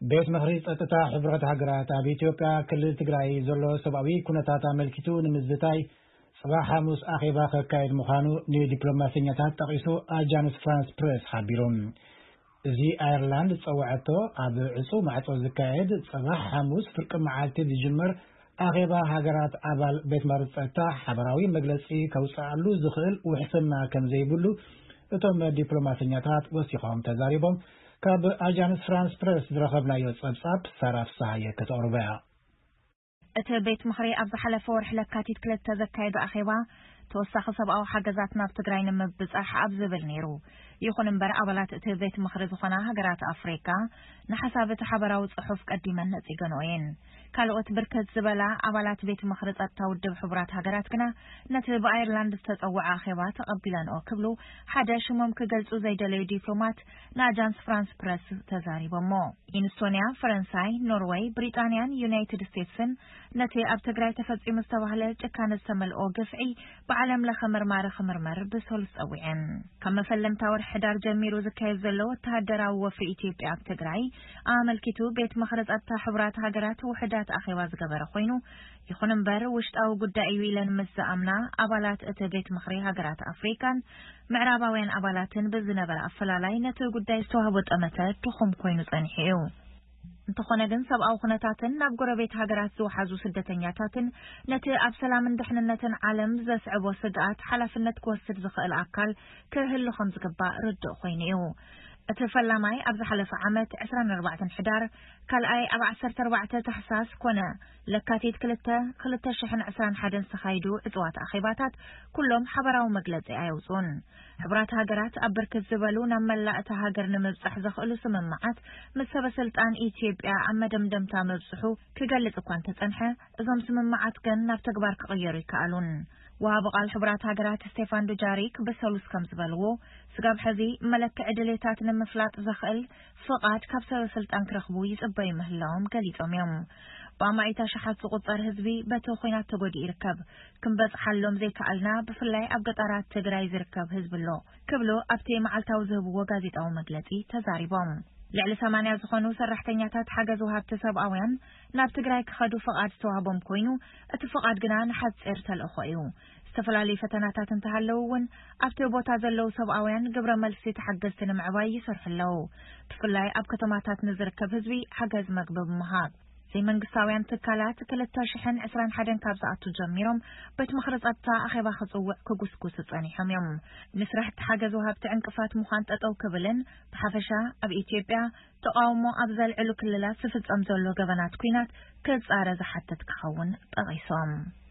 ቤት ምክሪ ጸጥታ ሕብረት ሃገራት ኣብ ኢትዮጵያ ክልል ትግራይ ዘሎ ሰብኣዊ ኩነታት ኣመልኪቱ ንምዝታይ ጽባሕ ሐሙስ ኣኼባ ከካይድ ምዃኑ ንዲፕሎማስኛታት ጠቒሱ ኣጃንስ ፍራንስ ፕሬስ ሓቢሮም። እዚ ኣየርላንድ ጸውዐቶ ኣብ ዕጹው ማዕጾ ዝካየድ ጽባሕ ሐሙስ ፍርቂ መዓልቲ ዝጅመር ኣኼባ ሃገራት ኣባል ቤት ምክሪ ጸጥታ ሓበራዊ መግለጺ ከውጽኣሉ ዝኽእል ውሕስና ከም ዘይብሉ እቶም ዲፕሎማስኛታት ወሲኾም ተዛሪቦም። ካብ ኣጃንስ ፍራንስ ፕሬስ ዝረኸብናዮ ጸብጻብ ሰራፍ ሰሃየ ከተቕርበያ። እቲ ቤት ምክሪ ኣብ ዝሓለፈ ወርሒ ለካቲት 2 ዘካየዱ ኣኼባ ተወሳኺ ሰብኣዊ ሓገዛት ናብ ትግራይ ንምብጻሕ ኣብ ዝብል ነይሩ። ይኹን እምበር ኣባላት እቲ ቤት ምክሪ ዝኾና ሃገራት ኣፍሪካ ንሓሳብ እቲ ሓበራዊ ጽሑፍ ቀዲመን ነጺገንኦ እየን። ካልኦት ብርክት ዝበላ ኣባላት ቤት ምክሪ ጸጥታ ውድብ ሕቡራት ሃገራት ግና ነቲ ብኣየርላንድ ዝተጸውዐ ኣኼባ ተቐቢለንኦ ክብሉ ሓደ ሽሞም ክገልጹ ዘይደለዩ ዲፕሎማት ንኣጃንስ ፍራንስ ፕሬስ ተዛሪቦሞ። ኢንስቶንያ፣ ፈረንሳይ፣ ኖርዌይ፣ ብሪጣንያን ዩናይትድ ስቴትስን ነቲ ኣብ ትግራይ ተፈጺሙ ዝተባህለ ጭካነ ዝተመልኦ ግፍዒ ብዓለም ለኸ መርማሪ ክምርመር ብሰሉስ ጸዊዐን። ካብ መፈለምታ ወርሒ ሕዳር ጀሚሩ ዝካየድ ዘሎ ወተሃደራዊ ወፍሪ ኢትዮጵያ ኣብ ትግራይ ኣመልኪቱ ቤት ምክሪ ጸጥታ ሕቡራት ሃገራት ውሕዳት ኣኼባ ዝገበረ ኮይኑ ይኹን እምበር ውሽጣዊ ጉዳይ እዩ ኢለን ምስ ዝኣምና ኣባላት እቲ ቤት ምክሪ ሃገራት ኣፍሪካን ምዕራባውያን ኣባላትን ብዝነበረ ኣፈላላይ ነቲ ጉዳይ ዝተዋህቦ ጠመተ ድኹም ኮይኑ ጸኒሑ እዩ። እንተኾነ ግን ሰብኣዊ ኩነታትን ናብ ጎረቤት ሃገራት ዝወሓዙ ስደተኛታትን ነቲ ኣብ ሰላምን ድሕንነትን ዓለም ዘስዕቦ ስግኣት ሓላፍነት ክወስድ ዝኽእል ኣካል ክህሉ ከም ዝግባእ ርድእ ኮይኑ እዩ። እቲ ፈላማይ ኣብ ዝሓለፈ ዓመት 24 ሕዳር ካልኣይ ኣብ 14 ታሕሳስ ኮነ ለካቲት 2021 ዝተኻይዱ ዕፅዋት ኣኼባታት ኩሎም ሓበራዊ መግለጺ ኣየውፅኡን። ሕቡራት ሃገራት ኣብ ብርክት ዝበሉ ናብ መላእ እቲ ሃገር ንምብጻሕ ዘኽእሉ ስምምዓት ምስ ሰበስልጣን ኢትዮጵያ ኣብ መደምደምታ መብጽሑ ክገልጽ እኳ እንተጸንሐ እዞም ስምምዓት ግን ናብ ተግባር ክቕየሩ ይከኣሉን። ወሃቢ ቃል ሕቡራት ሃገራት ስቴፋን ዱጃሪክ በሰሉስ ከም ዝበልዎ ስጋብ ሕዚ መለክዕ ድሌታት ንምፍላጥ ዘኽእል ፍቓድ ካብ ሰበስልጣን ክረኽቡ ይጽበዩ ምህላዎም ገሊጾም እዮም። ብኣማዒታ ሸሓት ዝቁጸር ህዝቢ በቲ ኹናት ተጎዲኡ ይርከብ። ክንበጽሓሎም ዘይከኣልና ብፍላይ ኣብ ገጠራት ትግራይ ዝርከብ ህዝቢ ኣሎ ክብሉ ኣብቲ መዓልታዊ ዝህብዎ ጋዜጣዊ መግለጺ ተዛሪቦም። ልዕሊ 80 ዝኾኑ ሰራሕተኛታት ሓገዝ ወሃብቲ ሰብኣውያን ናብ ትግራይ ክኸዱ ፍቓድ ዝተዋህቦም ኮይኑ እቲ ፍቓድ ግና ንሓጺር ተልእኾ እዩ። ዝተፈላለዩ ፈተናታት እንተሃለዉ እውን ኣብቲ ቦታ ዘለዉ ሰብኣውያን ግብረ መልሲ ተሓገዝቲ ንምዕባይ ይሰርሑ ኣለዉ። ብፍላይ ኣብ ከተማታት ንዝርከብ ህዝቢ ሓገዝ መግቢ ብምሃብ ዘይመንግስታውያን ትካላት 2021 ካብ ዝኣቱ ጀሚሮም ቤት ምክሪ ጸጥታ ኣኼባ ክጽውዕ ክጉስጉስ ጸኒሖም እዮም። ንስራሕቲ ሓገዝ ወሃብቲ ዕንቅፋት ምዃን ጠጠው ክብልን ብሓፈሻ ኣብ ኢትዮጵያ ተቃውሞ ኣብ ዘልዕሉ ክልላት ዝፍጸም ዘሎ ገበናት ኩናት ክጻረ ዝሓትት ክኸውን ጠቒሶም።